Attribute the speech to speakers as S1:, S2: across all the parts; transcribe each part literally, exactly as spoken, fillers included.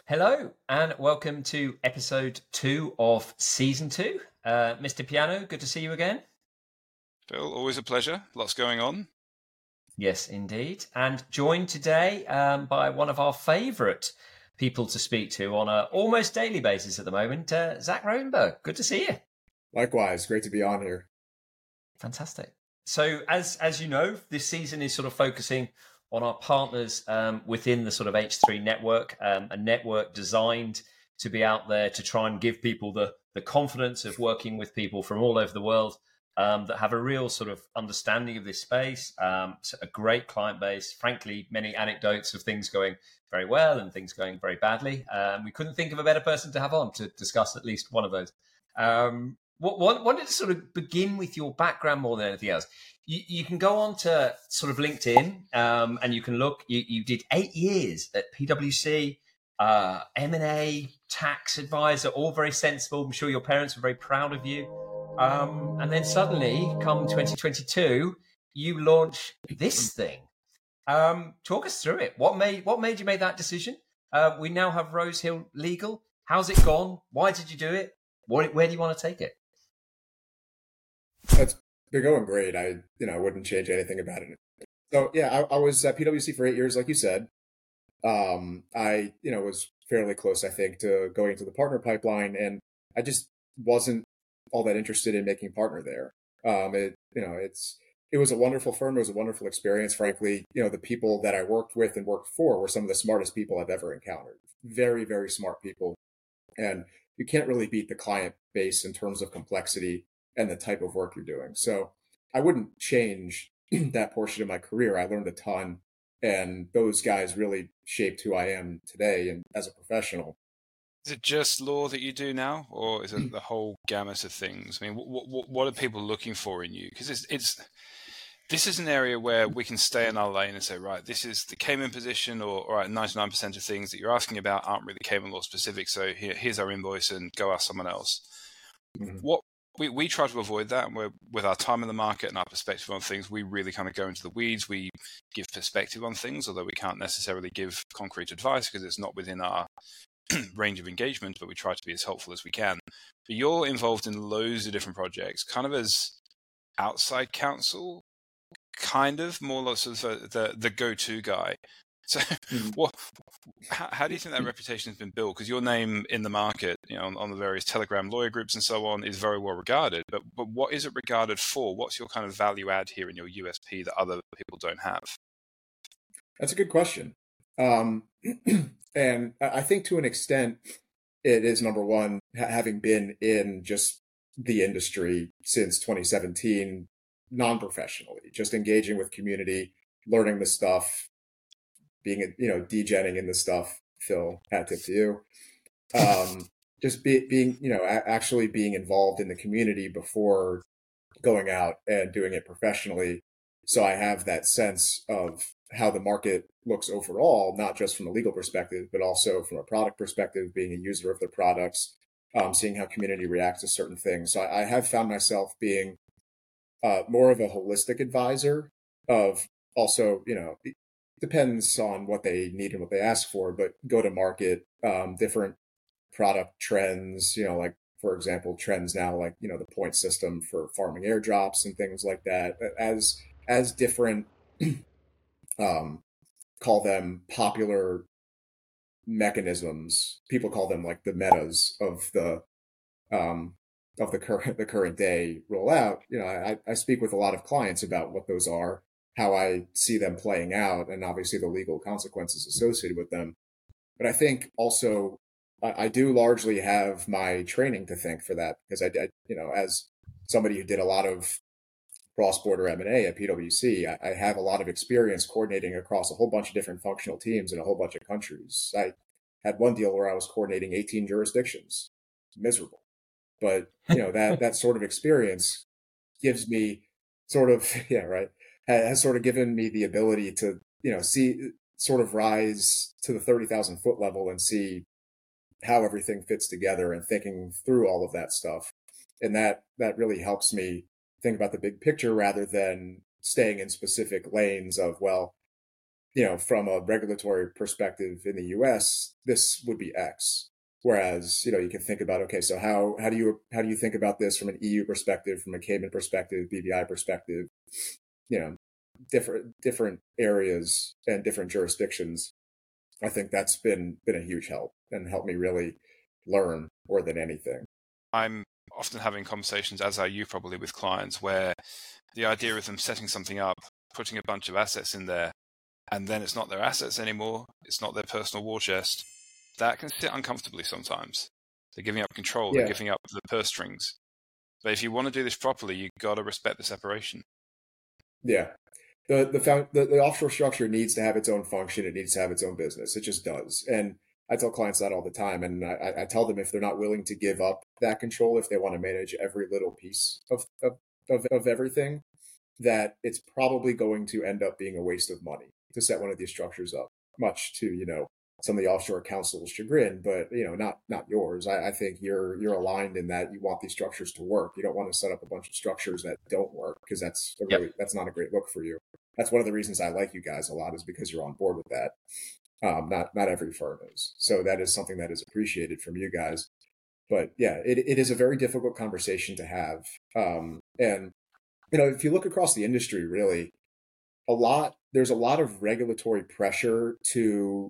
S1: Hello and welcome to episode two of season two. Uh, Mister Piano, good to see you again.
S2: Phil, always a pleasure. Lots going on.
S1: Yes, indeed. And joined today um, by one of our favourite people to speak to on an almost daily basis at the moment, uh, Zach Rosenberg. Good to see you.
S3: Likewise, great to be on here.
S1: Fantastic. So as as you know, this season is sort of focusing on our partners um, within the sort of H three network, um, a network designed to be out there to try and give people the, the confidence of working with people from all over the world um, that have a real sort of understanding of this space, um, a great client base, frankly, many anecdotes of things going very well and things going very badly. Um, we couldn't think of a better person to have on to discuss at least one of those. Um, what, what, wanted to sort of begin with your background more than anything else. You, you can go on to sort of LinkedIn um, and you can look, you, you did eight years at P W C, uh, M and A, tax advisor, all very sensible. I'm sure your parents were very proud of you. Um, and then suddenly, come twenty twenty-two, you launch this thing. Um, talk us through it. What made what made you make that decision? Uh, we now have Rose Hill Legal. How's it gone? Why did you do it? What, where do you want to take it?
S3: That's They're going great. I, you know, I wouldn't change anything about it. So yeah, I, I was at P W C for eight years, like you said. Um, I, you know, was fairly close, I think, to going into the partner pipeline, and I just wasn't all that interested in making partner there. Um, it, you know, it's it was a wonderful firm. It was a wonderful experience. Frankly, you know, the people that I worked with and worked for were some of the smartest people I've ever encountered. Very, very smart people, and you can't really beat the client base in terms of complexity and the type of work you're doing. So I wouldn't change that portion of my career. I learned a ton, and those guys really shaped who I am today and as a professional.
S2: Is it just law that you do now, or is it the whole gamut of things? I mean, what what, what are people looking for in you? Because it's it's this is an area where we can stay in our lane and say, right, this is the Cayman position, or all right, ninety-nine percent of things that you're asking about aren't really Cayman law specific. So here, here's our invoice, and go ask someone else. Mm-hmm. What We we try to avoid that, and we're, with our time in the market and our perspective on things, we really kind of go into the weeds. We give perspective on things, although we can't necessarily give concrete advice because it's not within our range of engagement, but we try to be as helpful as we can. But you're involved in loads of different projects, kind of as outside counsel, kind of more like sort of the, the go-to guy. So mm-hmm. what, how, how do you think that reputation has been built? Because your name in the market, you know, on, on the various Telegram lawyer groups and so on, is very well regarded. But but what is it regarded for? What's your kind of value add here in your U S P that other people don't have?
S3: That's a good question. Um, and I think to an extent, it is number one, ha- having been in just the industry since twenty seventeen, non-professionally, just engaging with community, learning the stuff, being, you know, degenning in the stuff, Phil, hat tip to you. Um, just be, being, you know, a- actually being involved in the community before going out and doing it professionally. So I have that sense of how the market looks overall, not just from a legal perspective, but also from a product perspective, being a user of the products, um, seeing how community reacts to certain things. So I, I have found myself being uh, more of a holistic advisor of also, you know, depends on what they need and what they ask for, but go to market, um, different product trends, you know, like, for example, trends now, like, you know, the point system for farming airdrops and things like that, as, as different, um, call them popular mechanisms. People call them like the metas of the, um, of the current, the current day roll out. You know, I, I speak with a lot of clients about what those are, how I see them playing out, and obviously the legal consequences associated with them. But I think also I, I do largely have my training to thank for that, because I did, you know, as somebody who did a lot of cross-border M and A at P W C, I, I have a lot of experience coordinating across a whole bunch of different functional teams in a whole bunch of countries. I had one deal where I was coordinating eighteen jurisdictions. Miserable. But, you know, that, that sort of experience gives me sort of, yeah, right, has sort of given me the ability to, you know, see, sort of rise to the thirty thousand foot level and see how everything fits together and thinking through all of that stuff. And that, that really helps me think about the big picture rather than staying in specific lanes of, well, you know, from a regulatory perspective in the U S, this would be X. Whereas, you know, you can think about, okay, so how how do you how do you think about this from an E U perspective, from a Cayman perspective, B V I perspective, you know, different different areas and different jurisdictions. I think that's been been a huge help and helped me really learn more than anything.
S2: I'm often having conversations, as are you probably, with clients where the idea of them setting something up, putting a bunch of assets in there, and then it's not their assets anymore, it's not their personal war chest, that can sit uncomfortably sometimes. They're giving up control,
S3: Yeah.
S2: they're giving up the purse strings. But if you want to do this properly, you've got to respect the separation.
S3: Yeah. The, the the the offshore structure needs to have its own function. It needs to have its own business. It just does. And I tell clients that all the time. And I, I tell them if they're not willing to give up that control, if they want to manage every little piece of, of, of, of everything, that it's probably going to end up being a waste of money to set one of these structures up, much to, you know, some of the offshore council's chagrin, but, you know, not not yours. I, I think you're you're aligned in that you want these structures to work. You don't want to set up a bunch of structures that don't work, because that's a really,
S1: Yep.
S3: that's not a great look for you. That's one of the reasons I like you guys a lot, is because you're on board with that. Um, not not every firm is. So that is something that is appreciated from you guys. But yeah, it, it is a very difficult conversation to have. Um, and, you know, if you look across the industry, really, a lot, there's a lot of regulatory pressure to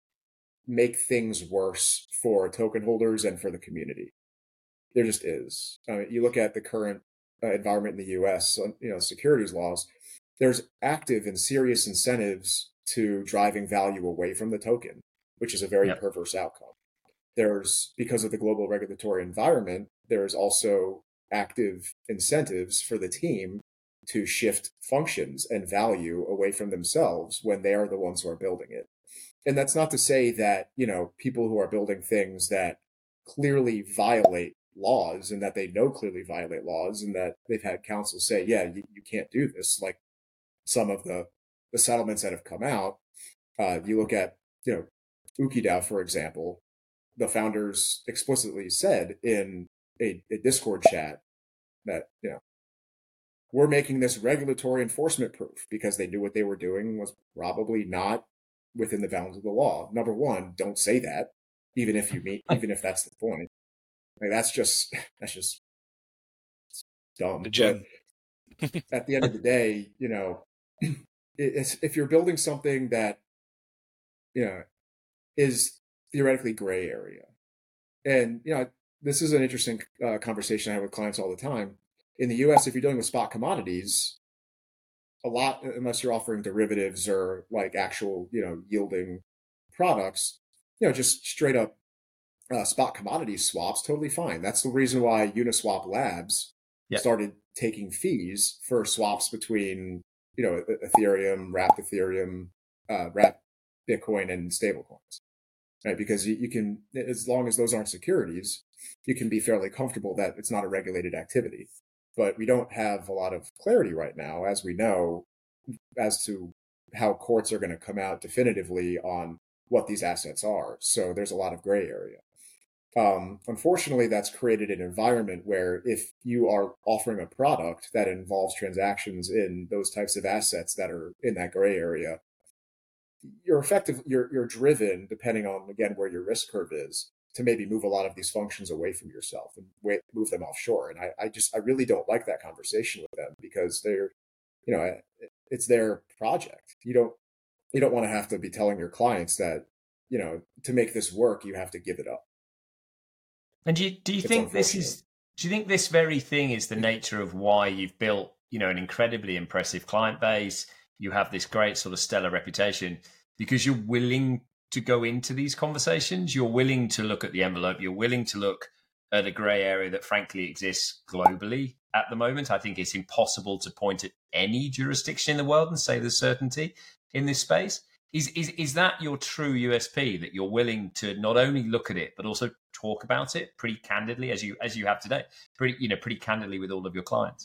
S3: make things worse for token holders and for the community. There just is. I mean, you look at the current uh, environment in the U S, you know, securities laws, there's active and serious incentives to driving value away from the token, which is a very
S1: Yep.
S3: perverse outcome. There's, because of the global regulatory environment, there's also active incentives for the team to shift functions and value away from themselves when they are the ones who are building it. And that's not to say that, you know, people who are building things that clearly violate laws and that they know clearly violate laws and that they've had counsel say, yeah, you, you can't do this. Like some of the, the settlements that have come out, uh, you look at, you know, Ukidao, for example, the founders explicitly said in a, a Discord chat that, you know, we're making this regulatory enforcement proof, because they knew what they were doing was probably not within the bounds of the law. Number one, don't say that, even if you mean, even if that's the point. Like that's just that's just dumb.
S2: Legit.
S3: But at the end of the day, you know, it's, if you're building something that, you know, is theoretically gray area, and you know, this is an interesting uh, conversation I have with clients all the time. In the U S, if you're dealing with spot commodities, a lot, unless you're offering derivatives or like actual, you know, yielding products, you know, just straight up uh, spot commodity swaps, totally fine. That's the reason why Uniswap Labs
S1: Yep.
S3: started taking fees for swaps between, you know, Ethereum, wrapped Ethereum, uh, wrapped Bitcoin, and stablecoins, right? Because you, you can, as long as those aren't securities, you can be fairly comfortable that it's not a regulated activity. But we don't have a lot of clarity right now, as we know, as to how courts are going to come out definitively on what these assets are. So there's a lot of gray area. Um, unfortunately, that's created an environment where if you are offering a product that involves transactions in those types of assets that are in that gray area, you're effective, you're, you're driven, depending on, again, where your risk curve is, to maybe move a lot of these functions away from yourself and wait, move them offshore. And I, I just, I really don't like that conversation with them, because they're, you know, it's their project. You don't, you don't want to have to be telling your clients that, you know, to make this work, you have to give it up.
S1: And do you, do you
S3: It's
S1: think this
S3: unfortunate.
S1: is, do you think this very thing is the nature of why you've built, you know, an incredibly impressive client base? You have this great sort of stellar reputation because you're willing to go into these conversations. You're willing to look at the envelope. You're willing to look at a grey area that frankly exists globally at the moment. I think it's impossible to point at any jurisdiction in the world and say there's certainty in this space. Is, is, is that your true U S P, that you're willing to not only look at it, but also talk about it pretty candidly, as you, as you have today, pretty, you know, pretty candidly with all of your clients?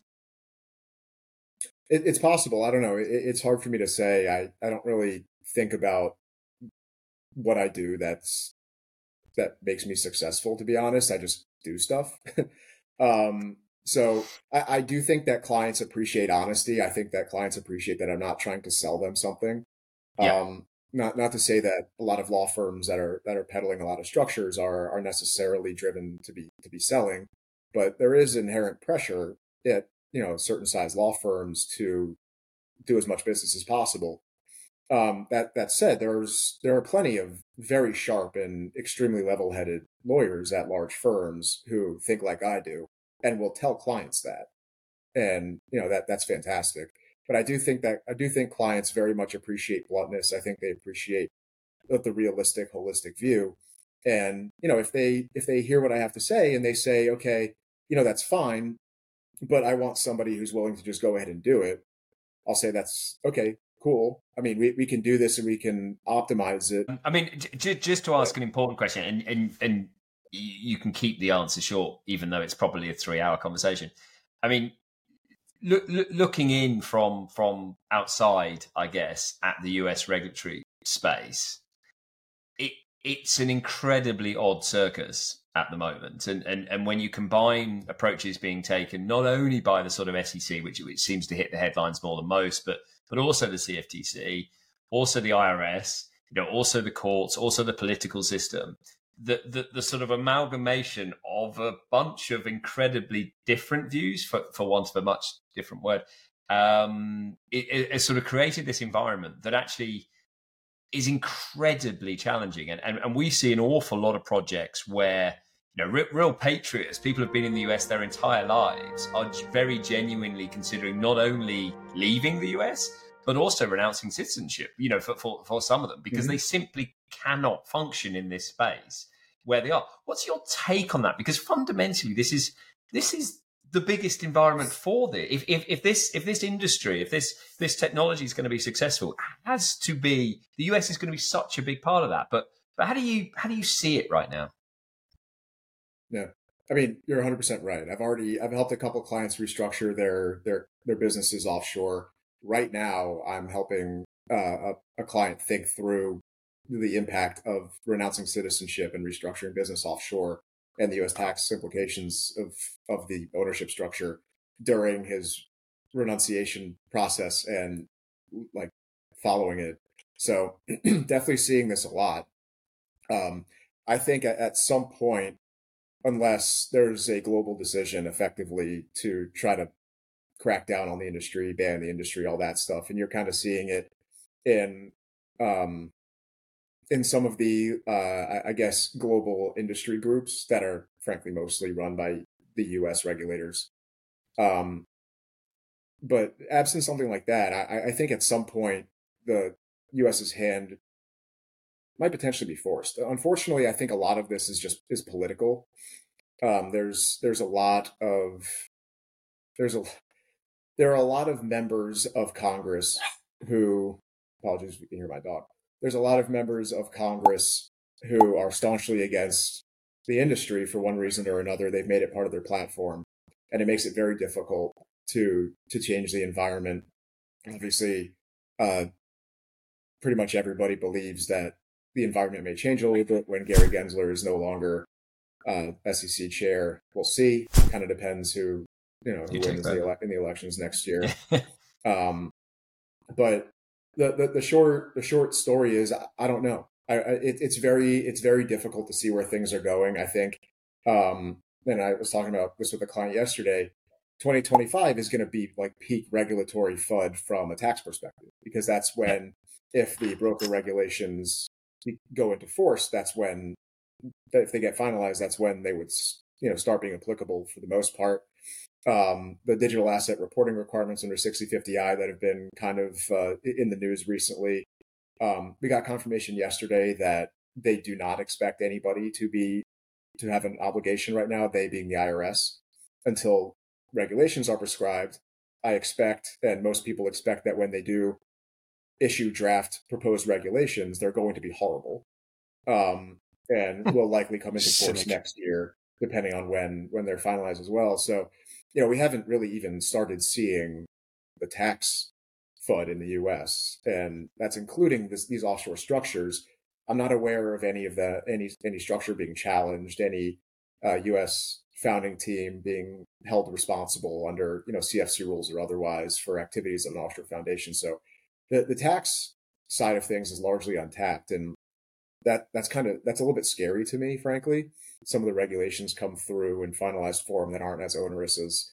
S3: It, it's possible. I don't know. It, it's hard for me to say. I, I don't really think about what I do that's that makes me successful, to be honest. I just do stuff. um, so I, I do think that clients appreciate honesty. I think that clients appreciate that I'm not trying to sell them something.
S1: Yeah.
S3: Um, not not to say that a lot of law firms that are that are peddling a lot of structures are are necessarily driven to be to be selling, but there is inherent pressure at, you know, certain size law firms to do as much business as possible. Um, that that said, there's there are plenty of very sharp and extremely level-headed lawyers at large firms who think like I do and will tell clients that. And you know that that's fantastic. But I do think that I do think clients very much appreciate bluntness. I think they appreciate the, the realistic, holistic view. And you know, if they if they hear what I have to say and they say, okay, you know, that's fine, but I want somebody who's willing to just go ahead and do it, I'll say that's okay, cool. I mean, we, we can do this and we can optimize it.
S1: I mean, j- just to ask an important question, and, and, and you can keep the answer short, even though it's probably a three hour conversation. I mean, look, look, looking in from, from outside, I guess, at the U S regulatory space, it, it's an incredibly odd circus at the moment. And, and and when you combine approaches being taken not only by the sort of S E C, which, which seems to hit the headlines more than most, but but also the C F T C, also the I R S, you know, also the courts, also the political system, the the, the sort of amalgamation of a bunch of incredibly different views, for, for want of a much different word, um, it, it, it sort of created this environment that actually is incredibly challenging. And, and, and we see an awful lot of projects where, you know, real, real patriots, people who've been in the U S their entire lives, are very genuinely considering not only leaving the U S, but also renouncing citizenship, you know, for, for, for some of them, because mm-hmm. they simply cannot function in this space where they are. What's your take on that? Because fundamentally, this is this is the biggest environment for this. If, if if this if this industry, if this this technology is going to be successful, it has to be, the U S is going to be such a big part of that. But but how do you how do you see it right now?
S3: Yeah, I mean, you're one hundred percent right. I've already I've helped a couple of clients restructure their their their businesses offshore. Right now, I'm helping uh, a, a client think through the impact of renouncing citizenship and restructuring business offshore and the U S tax implications of, of the ownership structure during his renunciation process and like following it. So definitely seeing this a lot. Um, I think at, at some point, unless there's a global decision effectively to try to crack down on the industry, ban the industry, all that stuff, and you're kind of seeing it in um, in some of the, uh, I guess, global industry groups that are frankly mostly run by the U S regulators. Um, but absent something like that, I, I think at some point the US's hand might potentially be forced. Unfortunately, I think a lot of this is just is political. Um, there's there's a lot of there's a there are a lot of members of Congress who, apologies if you can hear my dog. There's a lot of members of Congress who are staunchly against the industry for one reason or another. They've made it part of their platform, and it makes it very difficult to to change the environment. Obviously, uh, pretty much everybody believes that the environment may change a little bit when Gary Gensler is no longer uh, S E C chair. We'll see. Kind of depends who you know who you wins the ele- in the elections next year. um, but The, the the short the short story is I don't know. I, I it, it's very it's very difficult to see where things are going. I think, um, and I was talking about this with a client yesterday. twenty twenty-five is going to be like peak regulatory F U D from a tax perspective, because that's when, if the broker regulations go into force, that's when, if they get finalized, that's when they would you know start being applicable for the most part. Um, the digital asset reporting requirements under sixty fifty I that have been kind of uh, in the news recently. Um, we got confirmation yesterday that they do not expect anybody to be to have an obligation right now, they being the I R S, until regulations are prescribed. I expect, and most people expect, that when they do issue draft proposed regulations, they're going to be horrible, um, and will likely come into force next year, depending on when when they're finalized as well. So, you know, we haven't really even started seeing the tax F U D in the U S, and that's including this, these offshore structures. I'm not aware of any of the any any structure being challenged, any uh, U S founding team being held responsible under you know C F C rules or otherwise for activities of an offshore foundation. So the the tax side of things is largely untapped, and that that's kind of that's a little bit scary to me, frankly. Some of the regulations come through in finalized form that aren't as onerous as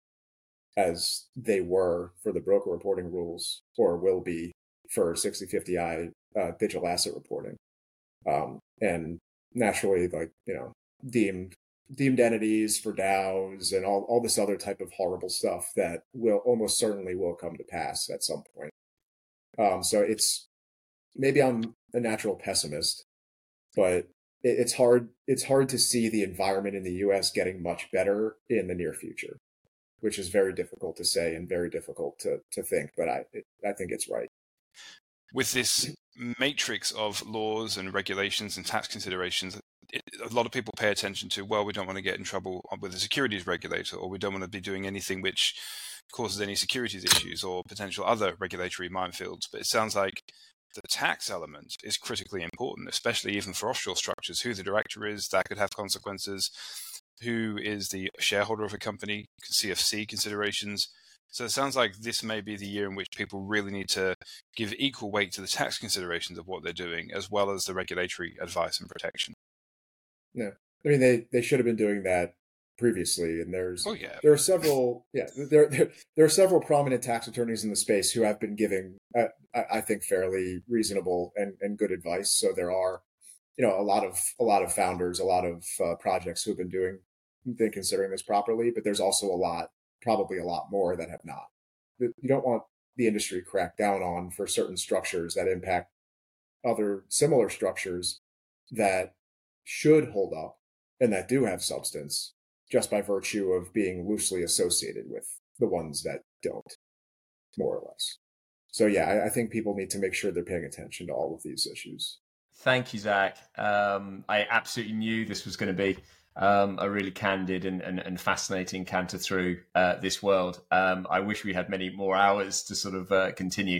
S3: as they were for the broker reporting rules, or will be for sixty fifty I uh, digital asset reporting, um, and naturally, like you know, deemed deemed entities for DAOs and all all this other type of horrible stuff that will almost certainly will come to pass at some point. Um, so it's maybe I'm a natural pessimist, but it, it's hard it's hard to see the environment in the U S getting much better in the near future, which is very difficult to say and very difficult to to think. But I it, I think it's right.
S2: With this matrix of laws and regulations and tax considerations, it, a lot of people pay attention to, well, we don't want to get in trouble with the securities regulator, or we don't want to be doing anything which causes any securities issues or potential other regulatory minefields. But it sounds like the tax element is critically important, especially even for offshore structures. Who the director is, that could have consequences. Who is the shareholder of a company, C F C considerations. So it sounds like this may be the year in which people really need to give equal weight to the tax considerations of what they're doing, as well as the regulatory advice and protection.
S3: Yeah, I mean, they, they should have been doing that previously, and there's
S2: oh, yeah.
S3: there are several yeah there, there there are several prominent tax attorneys in the space who have been giving uh, I, I think fairly reasonable and, and good advice. So there are you know a lot of a lot of founders, a lot of uh, projects who have been doing been considering this properly, but there's also a lot. Probably a lot more that have not. You don't want the industry cracked down on for certain structures that impact other similar structures that should hold up and that do have substance just by virtue of being loosely associated with the ones that don't, more or less. So yeah, I, I think people need to make sure they're paying attention to all of these issues.
S1: Thank you, Zach. Um, I absolutely knew this was going to be Um, a really candid and, and, and fascinating canter through uh, this world. Um, I wish we had many more hours to sort of uh, continue.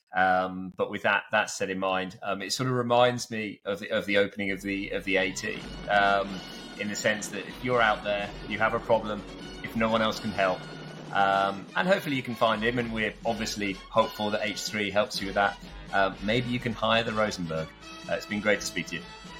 S1: Um, but with that that set in mind, um, it sort of reminds me of the, of the opening of the of the AT, um, in the sense that if you're out there, you have a problem, if no one else can help, um, and hopefully you can find him, and we're obviously hopeful that H three helps you with that. Um, maybe you can hire the Rosenberg. Uh, it's been great to speak to you.